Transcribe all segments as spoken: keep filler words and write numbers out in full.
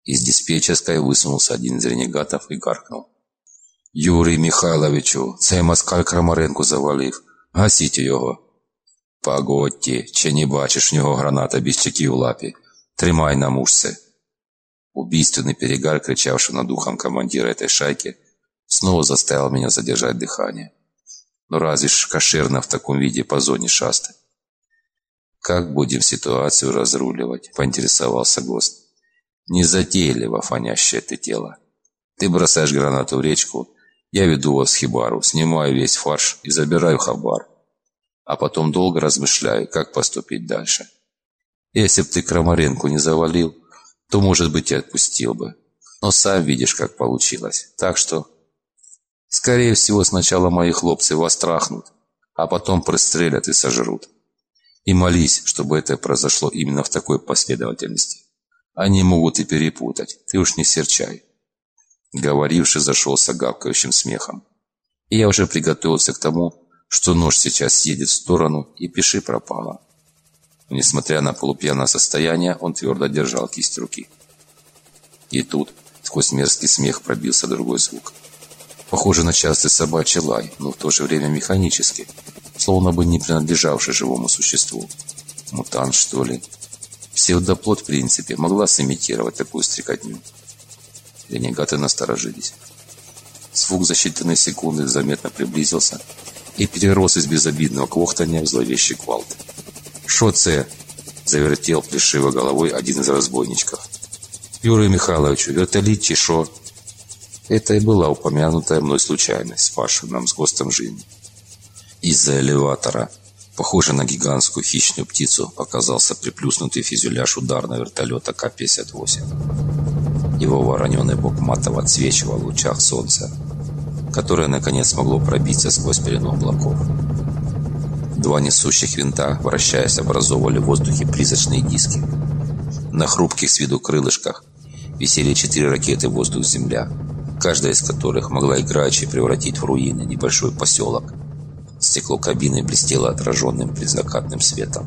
Из диспетчерской высунулся один из ренегатов и гаркнул: «Юрій Михайловичу, цей москаль Крамаренку завалив. Гасіть його». «Погодьте, чи не бачиш, в нього граната без чеки в лапі? Тримай на мушце». Убийственный перегар, кричавший над ухом командира этой шайки, снова заставил меня задержать дыхание. Но разве ж кошерно в таком виде по зоне шастать? «Как будем ситуацию разруливать?» — поинтересовался ГОСТ. «Незатейливо фонящее ты тело. Ты бросаешь гранату в речку, я веду вас в хибару, снимаю весь фарш и забираю хабар. А потом долго размышляю, как поступить дальше. Если б ты Крамаренку не завалил, то, может быть, и отпустил бы. Но сам видишь, как получилось. Так что, скорее всего, сначала мои хлопцы вас трахнут, а потом пристрелят и сожрут. И молись, чтобы это произошло именно в такой последовательности. Они могут и перепутать, ты уж не серчай». Говоривший зашелся гавкающим смехом. И я уже приготовился к тому, что нож сейчас съедет в сторону, и пиши пропало. Но, несмотря на полупьяное состояние, он твердо держал кисть руки. И тут сквозь мерзкий смех пробился другой звук. Похоже на частый собачий лай, но в то же время механический, словно бы не принадлежавший живому существу. Мутант, что ли? Псевдоплот, в принципе, могла сымитировать такую стрекотню. Ренегаты насторожились. Звук за считанные секунды заметно приблизился и перерос из безобидного квохтания в зловещий гвалт. «Шо це?» – завертел плешиво головой один из разбойничков. «Юрию Михайловичу, вертолет чи шо?» Это и была упомянутая мной случайность, спасшая нам с ГОСТом жизнь. Из-за элеватора, похожий на гигантскую хищную птицу, показался приплюснутый фюзеляж ударного вертолета Ка пятьдесят восемь. Его вороненый бок матово отсвечивал в лучах солнца, которое наконец смогло пробиться сквозь пелену облаков. Два несущих винта, вращаясь, образовывали в воздухе призрачные диски. На хрупких с виду крылышках висели четыре ракеты «Воздух-Земля», каждая из которых могла играючи превратить в руины небольшой поселок. Стекло кабины блестело отраженным предзакатным светом.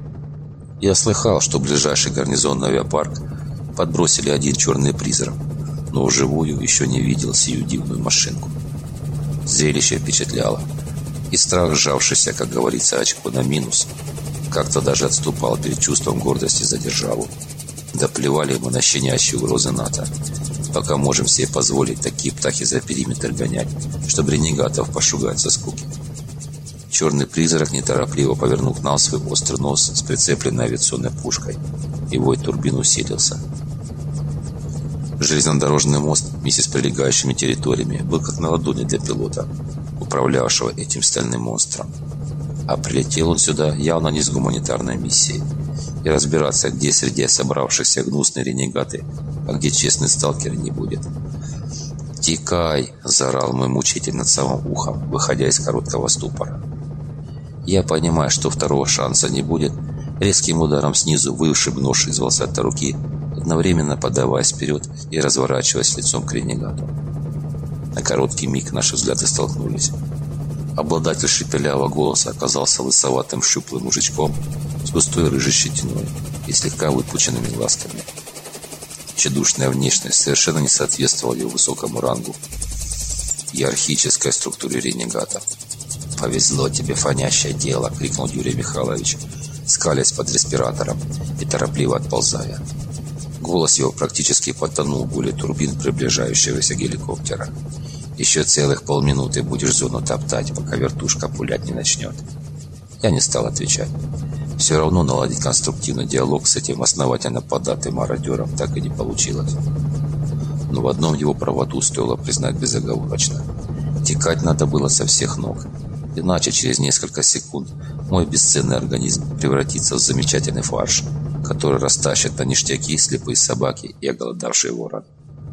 Я слыхал, что ближайший гарнизонный авиапарк подбросили один черный призрак, но вживую еще не видел сию дивную машинку. Зрелище впечатляло, и страх, сжавшийся, как говорится, очко на минус, как-то даже отступал перед чувством гордости за державу. Да плевали мы на щенячьи угрозы НАТО, пока можем себе позволить такие птахи за периметр гонять, чтобы ренегатов пошугать со скуки. Черный призрак неторопливо повернул к нам свой острый нос с прицепленной авиационной пушкой. Его турбин усилился. Железнодорожный мост вместе с прилегающими территориями был как на ладони для пилота, управлявшего этим стальным монстром. А прилетел он сюда явно не с гуманитарной миссией. И разбираться, где среди собравшихся гнусные ренегаты, а где честный сталкер, не будет. «Тикай!» – заорал мой мучитель над самым ухом, выходя из короткого ступора. Я, понимая, что второго шанса не будет, резким ударом снизу вышиб нож из волосатой руки, одновременно подаваясь вперед и разворачиваясь лицом к ренегату. На короткий миг наши взгляды столкнулись. Обладатель шепелявого голоса оказался лысоватым щуплым мужичком с густой рыжей щетиной и слегка выпученными глазками. Тщедушная внешность совершенно не соответствовала его высокому рангу и иерархической структуре ренегата. «Повезло тебе, фонящее дело!» — крикнул Юрий Михайлович, скалясь под респиратором и торопливо отползая. Голос его практически потонул в гуле турбин приближающегося геликоптера. «Еще целых полминуты будешь зону топтать, пока вертушка пулять не начнет». Я не стал отвечать. Все равно наладить конструктивный диалог с этим основательно податым мародером так и не получилось. Но в одном его правоту стоило признать безоговорочно. Текать надо было со всех ног. Иначе через несколько секунд мой бесценный организм превратится в замечательный фарш, который растащат на ништяки слепые собаки и оголодавшие ворон.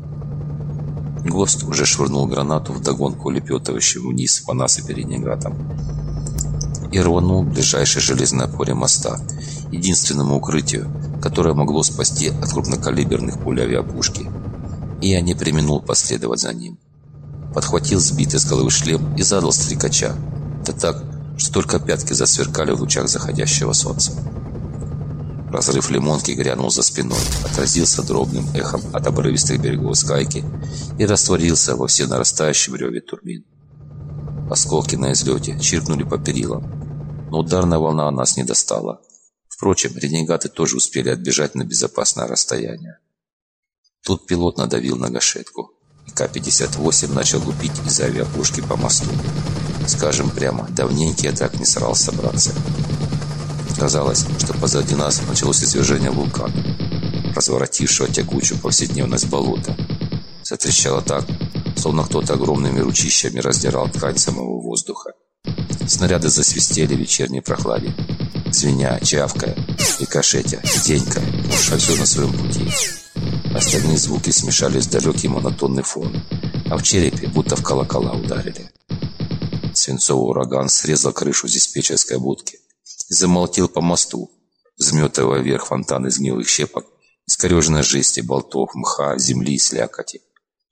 ГОСТ уже швырнул гранату вдогонку лепетывающим вниз по насыпи ренегатам и рванул к ближайшей железной опоре моста, единственному укрытию, которое могло спасти от крупнокалиберных пуль авиапушки. И я не преминул последовать за ним. Подхватил сбитый с головы шлем и задал стрекача, да так, что только пятки засверкали в лучах заходящего солнца. Разрыв лимонки грянул за спиной, отразился дробным эхом от обрывистых берегов Скайки и растворился во все нарастающем реве турбин. Осколки на излете чиркнули по перилам, но ударная волна нас не достала. Впрочем, ренегаты тоже успели отбежать на безопасное расстояние. Тут пилот надавил на гашетку, и Ка пятьдесят восемь начал лупить из авиапушки по мосту. Скажем прямо, давненько я так не старался браться. Казалось, что позади нас началось извержение вулкана, разворотившего тягучую повседневность болота. Затрещало так, словно кто-то огромными ручищами раздирал ткань самого воздуха. Снаряды засвистели в вечерней прохладе, звеня, чавкая, рикошетя, денькая, уша все на своем пути. Остальные звуки смешались в далекий монотонный фон, а в черепе будто в колокола ударили. Свинцовый ураган срезал крышу диспетчерской будки и замолотил по мосту, взметывая вверх фонтан из гнилых щепок, искореженной жести, болтов, мха, земли и слякоти.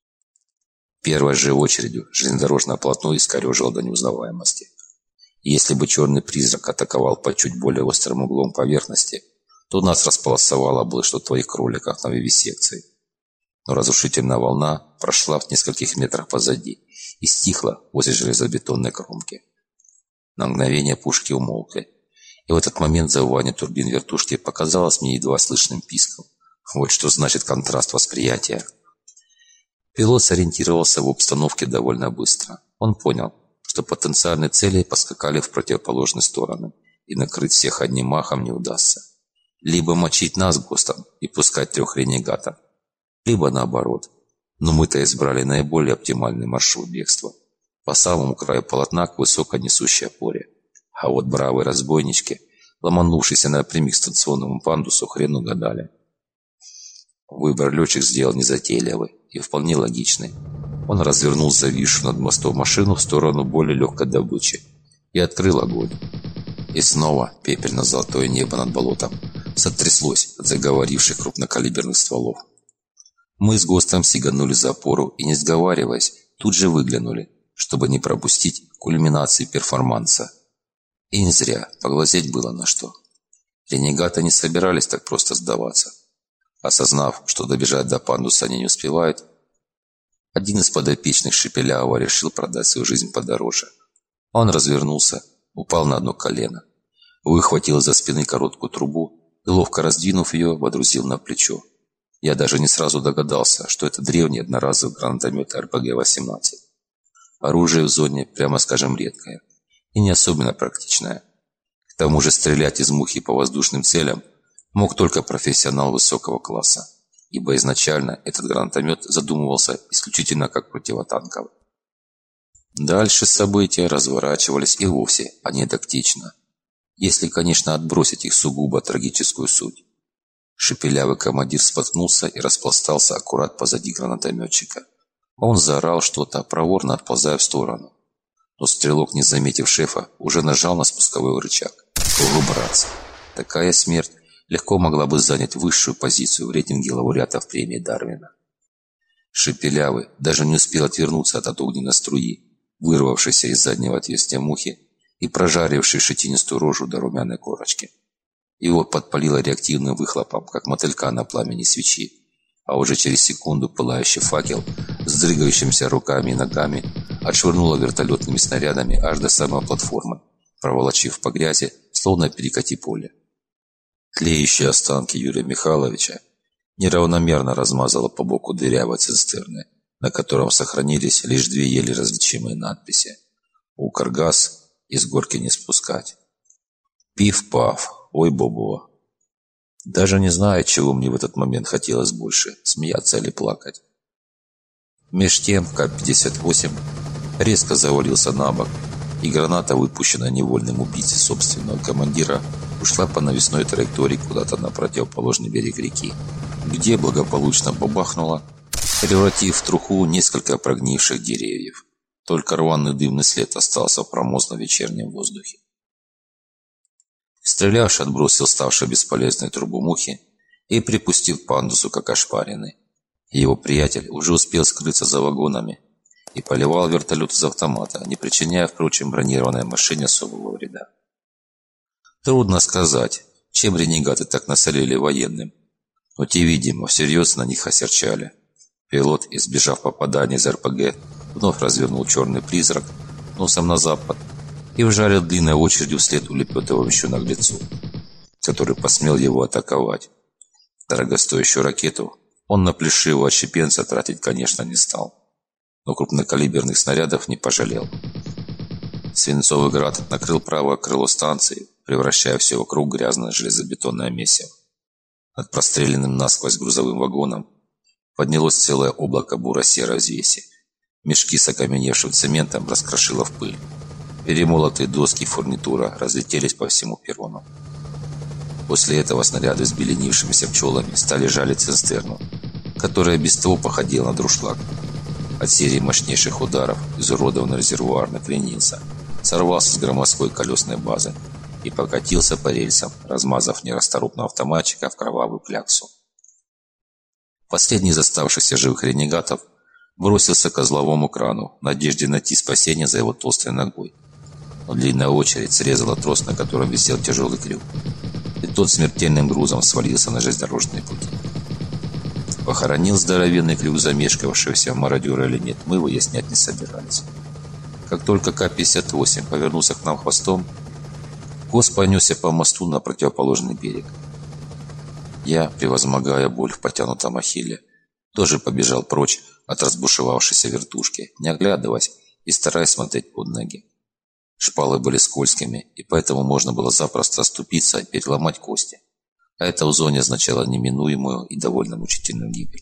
Первой же очередью железнодорожное полотно искорежило до неузнаваемости. И если бы черный призрак атаковал по чуть более острым углом поверхности, то нас располосовало бы, что в твоих кроликах на вивисекции. Но разрушительная волна прошла в нескольких метрах позади и стихла возле железобетонной кромки. На мгновение пушки умолкли, и в этот момент завывание турбин вертушки показалось мне едва слышным писком. Вот что значит контраст восприятия. Пилот сориентировался в обстановке довольно быстро. Он понял, что потенциальные цели поскакали в противоположные стороны, и накрыть всех одним махом не удастся. Либо мочить нас ГОСТом и пускать трех ренегатов, либо наоборот. Но мы-то избрали наиболее оптимальный маршрут бегства, по самому краю полотна к высокой несущей опоре. А вот бравые разбойнички, ломанувшиеся напрямик к станционному пандусу, хрен угадали. Выбор летчик сделал незатейливый и вполне логичный. Он развернул зависшую над мостом машину в сторону более легкой добычи и открыл огонь. И снова пепельно-золотое небо над болотом сотряслось от заговоривших крупнокалиберных стволов. Мы с ГОСТом сиганули за опору и, не сговариваясь, тут же выглянули, чтобы не пропустить кульминации перформанса. И не зря, поглазеть было на что. Ренегаты не собирались так просто сдаваться. Осознав, что добежать до пандуса они не успевают, один из подопечных Шепелявого решил продать свою жизнь подороже. Он развернулся, упал на одно колено, выхватил из-за спины короткую трубу и, ловко раздвинув ее, водрузил на плечо. Я даже не сразу догадался, что это древний одноразовый гранатомет эр пэ гэ восемнадцать. Оружие в зоне, прямо скажем, редкое и не особенно практичное. К тому же стрелять из мухи по воздушным целям мог только профессионал высокого класса, ибо изначально этот гранатомет задумывался исключительно как противотанковый. Дальше события разворачивались и вовсе анекдотично, если, конечно, отбросить их сугубо трагическую суть. Шепелявый командир споткнулся и распластался аккурат позади гранатометчика. Он заорал что-то, проворно отползая в сторону. Но стрелок, не заметив шефа, уже нажал на спусковой рычаг. Ого, братцы! Такая смерть легко могла бы занять высшую позицию в рейтинге лауреатов премии Дарвина. Шепелявый даже не успел отвернуться от огненной струи, вырвавшейся из заднего отверстия мухи и прожарившей шетинистую рожу до румяной корочки. Его подпалило реактивным выхлопом, как мотылька на пламени свечи, а уже через секунду пылающий факел с дрыгающимися руками и ногами отшвырнуло вертолетными снарядами аж до самой платформы, проволочив по грязи, словно перекати поле. Тлеющие останки Юрия Михайловича неравномерно размазало по боку дырявой цистерны, на котором сохранились лишь две еле различимые надписи: «Укргаз, из горки не спускать». Пиф-паф, ой, бобо. Даже не знаю, чего мне в этот момент хотелось больше, смеяться или плакать. Меж тем Ка пятьдесят восемь резко завалился на бок, и граната, выпущенная невольным убийцей собственного командира, ушла по навесной траектории куда-то на противоположный берег реки, где благополучно бабахнула, превратив в труху несколько прогнивших деревьев. Только рваный дымный след остался в промозглом вечернем воздухе. Стрелявший отбросил ставшую бесполезной трубу мухи и припустил к пандусу, как ошпаренный. Его приятель уже успел скрыться за вагонами и поливал вертолет из автомата, не причиняя, впрочем, бронированной машине особого вреда. Трудно сказать, чем ренегаты так насолили военным. Но те, видимо, всерьез на них осерчали. Пилот, избежав попадания из эр пэ гэ, вновь развернул черный призрак носом на запад и вжарил длинной очередью вслед улепетывающему наглецу, который посмел его атаковать. Дорогостоящую ракету он на плешивого отщепенца тратить, конечно, не стал, но крупнокалиберных снарядов не пожалел. Свинцовый град накрыл правое крыло станции, превращая все вокруг в грязное железобетонное месиво. Над простреленным насквозь грузовым вагоном поднялось целое облако буро-серой взвеси. Мешки с окаменевшим цементом раскрошило в пыль. Перемолотые доски и фурнитура разлетелись по всему перрону. После этого снаряды с беленившимися пчелами стали жалить цистерну, которая без того походила на друшлаг. От серии мощнейших ударов изуродованный резервуар накренился, сорвался с громоздкой колесной базы и покатился по рельсам, размазав нерасторопного автоматчика в кровавую кляксу. Последний из оставшихся живых ренегатов бросился к узловому крану в надежде найти спасение за его толстой ногой. Но длинная очередь срезала трос, на котором висел тяжелый крюк, и тот смертельным грузом свалился на железнодорожные пути. Похоронил здоровенный крюк замешкавшегося мародера или нет, мы выяснять не собирались. Как только Ка пятьдесят восемь повернулся к нам хвостом, Гос понесся по мосту на противоположный берег. Я, превозмогая боль в потянутом ахилле, тоже побежал прочь от разбушевавшейся вертушки, не оглядываясь и стараясь смотреть под ноги. Шпалы были скользкими, и поэтому можно было запросто оступиться и переломать кости. А это в зоне означало неминуемую и довольно мучительную гибель.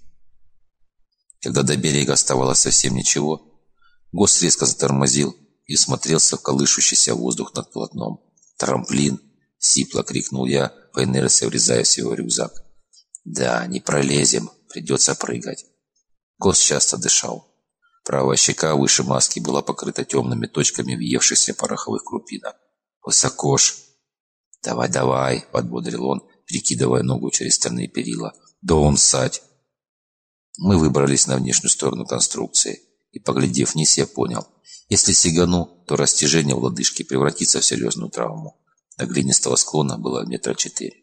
Когда до берега оставалось совсем ничего, Гос резко затормозил и смотрелся в колышущийся воздух над полотном. «Трамплин!» — сипло крикнул я, по инерции врезаясь в его рюкзак. «Да, не пролезем, придется прыгать». Гос часто дышал. Правая щека выше маски была покрыта темными точками въевшихся пороховых крупинок. «Высоко ж!» «Давай, давай!» — подбодрил он, перекидывая ногу через стальные перила. «Дом сать!» Мы выбрались на внешнюю сторону конструкции, и, поглядев вниз, я понял: если сигану, то растяжение в лодыжке превратится в серьезную травму. До глинистого склона было метра четыре.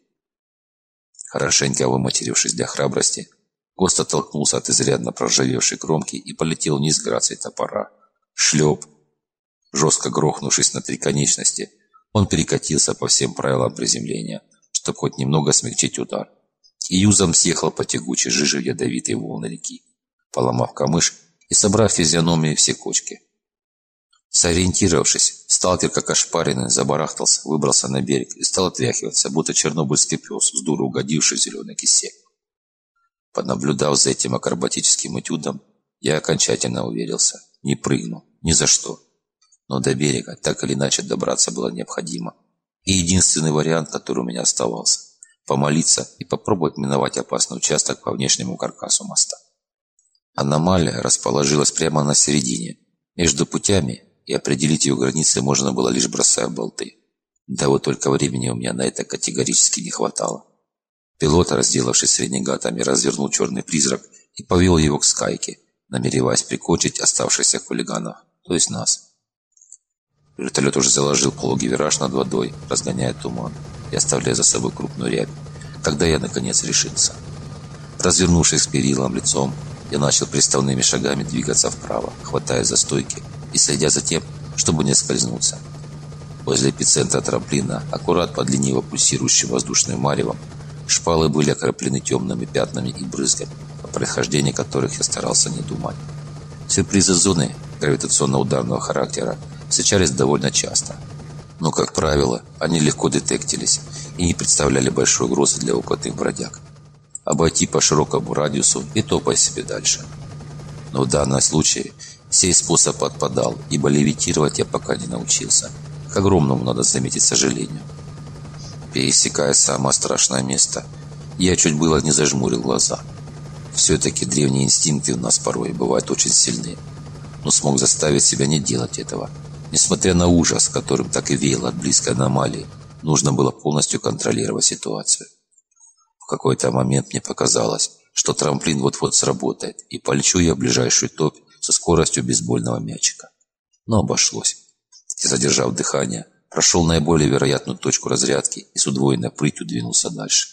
Хорошенько выматерившись для храбрости, Гост оттолкнулся от изрядно проржавевшей кромки и полетел вниз грацией топора. Шлеп! Жестко грохнувшись на три конечности, он перекатился по всем правилам приземления, чтобы хоть немного смягчить удар, и юзом съехал по тягучей жиже в ядовитые волны реки, поломав камыш и собрав физиономии все кочки. Сориентировавшись, сталкер, как ошпаренный, забарахтался, выбрался на берег и стал отряхиваться, будто чернобыльский пес, с дуру угодивший в зеленый кисек. Понаблюдав за этим акробатическим этюдом, я окончательно уверился: не прыгну, ни за что. Но до берега так или иначе добраться было необходимо. И единственный вариант, который у меня оставался – помолиться и попробовать миновать опасный участок по внешнему каркасу моста. Аномалия расположилась прямо на середине, между путями, и определить ее границы можно было лишь бросая болты. Да вот только времени у меня на это категорически не хватало. Пилот, разделавшись с ренегатами, развернул черный призрак и повел его к Скайке, намереваясь прикончить оставшихся хулиганов, то есть нас. Вертолет уже заложил пологий вираж над водой, разгоняя туман и оставляя за собой крупную рябь. Тогда я наконец решился. Развернувшись к перилам лицом, я начал приставными шагами двигаться вправо, хватая за стойки и следя за тем, чтобы не скользнуться. Возле эпицентра трамплина, аккурат под лениво пульсирующим воздушным маревом, шпалы были окроплены темными пятнами и брызгами, о происхождении которых я старался не думать. Сюрпризы зоны гравитационно-ударного характера встречались довольно часто, но, как правило, они легко детектились и не представляли большой угрозы для опытных бродяг. Обойти по широкому радиусу и топай себе дальше. Но в данном случае сей способ отпадал, ибо левитировать я пока не научился. К огромному, надо заметить, сожалению. Пересекая самое страшное место, я чуть было не зажмурил глаза. Все-таки древние инстинкты у нас порой бывают очень сильны, но смог заставить себя не делать этого. Несмотря на ужас, которым так и веяло от близкой аномалии, нужно было полностью контролировать ситуацию. В какой-то момент мне показалось, что трамплин вот-вот сработает, и полечу я в ближайшую топь со скоростью бейсбольного мячика. Но обошлось. И, задержав дыхание, прошел наиболее вероятную точку разрядки и с удвоенной прытью двинулся дальше.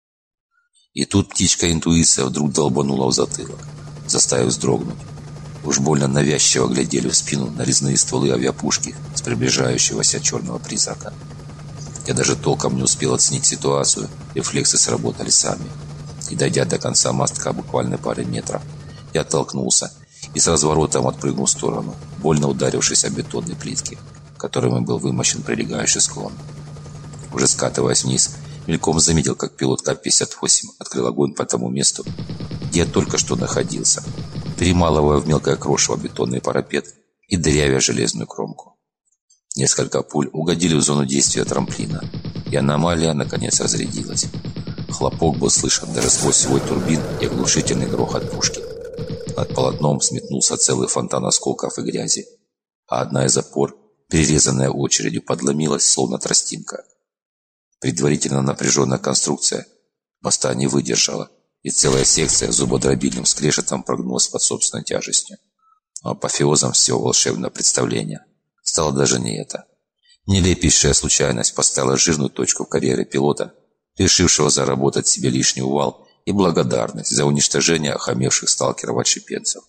И тут птичка-интуиция вдруг долбанула в затылок, заставив вздрогнуть. Уж больно навязчиво глядели в спину нарезные стволы авиапушки с приближающегося черного призрака. Я даже толком не успел оценить ситуацию, рефлексы сработали сами. И дойдя до конца мостка буквально пары метров, я оттолкнулся и с разворотом отпрыгнул в сторону, больно ударившись о бетонные плитки, которыми был вымощен прилегающий склон. Уже скатываясь вниз, мельком заметил, как пилот Ка пятьдесят восемь открыл огонь по тому месту, где я только что находился, перемалывая в мелкое крошево бетонный парапет и дырявя железную кромку. Несколько пуль угодили в зону действия трамплина, и аномалия наконец разрядилась. Хлопок был слышен даже сквозь свой турбин и оглушительный грохот пушки. Над полотном сметнулся целый фонтан осколков и грязи, а одна из опор, перерезанная очередью, подломилась, словно тростинка. Предварительно напряженная конструкция моста не выдержала, и целая секция зубодробильным скрежетом прогнулась под собственной тяжестью. Но апофеозом всего волшебного представления стало даже не это. Нелепейшая случайность поставила жирную точку в карьере пилота, решившего заработать себе лишний увал и благодарность за уничтожение охамевших сталкеров-отщепенцев.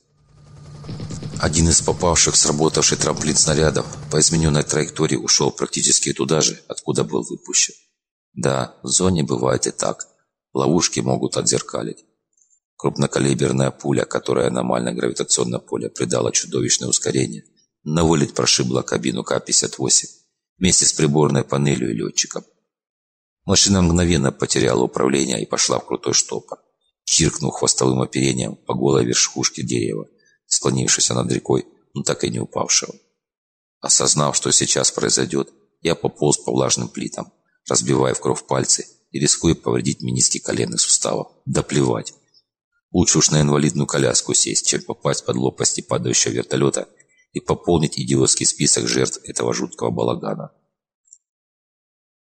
Один из попавших в сработавший трамплин снарядов по измененной траектории ушел практически туда же, откуда был выпущен. Да, в зоне бывает и так. Ловушки могут отзеркалить. Крупнокалиберная пуля, которая аномальное гравитационное поле придала чудовищное ускорение, на вылет прошибла кабину Ка пятьдесят восемь вместе с приборной панелью и летчиком. Машина мгновенно потеряла управление и пошла в крутой штопор, чиркнув хвостовым оперением по голой верхушке дерева, склонившись над рекой, но так и не упавшего. Осознав, что сейчас произойдет, я пополз по влажным плитам, разбивая в кровь пальцы и рискуя повредить мениски коленных суставов. Да плевать. Лучше уж на инвалидную коляску сесть, чем попасть под лопасти падающего вертолета и пополнить идиотский список жертв этого жуткого балагана.